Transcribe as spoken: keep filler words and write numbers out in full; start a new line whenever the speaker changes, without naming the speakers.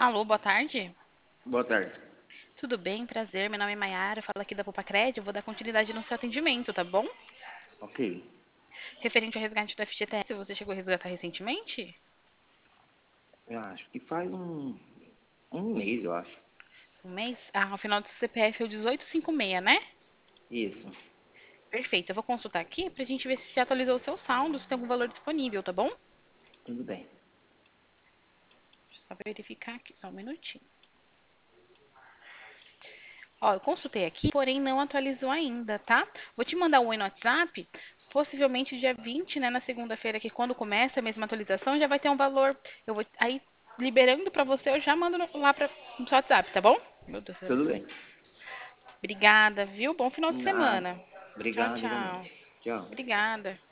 Alô, boa tarde.
Boa tarde.
Tudo bem? Prazer. Meu nome é Mayara, falo aqui da Popacred. Eu vou dar continuidade no seu atendimento, tá bom?
Ok.
Referente ao resgate do F G T S, você chegou a resgatar recentemente?
Eu acho que faz um, um mês, eu acho.
Um mês? Ah, o final do C P F é o dezoito cinquenta e seis, né?
Isso.
Perfeito. Eu vou consultar aqui pra gente ver se se atualizou o seu saldo, se tem algum valor disponível, tá bom?
Tudo bem.
Deixa eu só verificar aqui, só um minutinho. Ó, eu consultei aqui, porém não atualizou ainda, tá? Vou te mandar um oi no WhatsApp, possivelmente dia vinte, né, na segunda-feira, que quando começa a mesma atualização, já vai ter um valor. Eu vou aí liberando pra você, eu já mando no- lá pra, no seu WhatsApp, tá bom? Meu Deus,
Tudo bem.
obrigada, viu? Bom final de
Nada.
semana. Tchau,
Obrigado
tchau.
igualmente. Tchau.
Obrigada.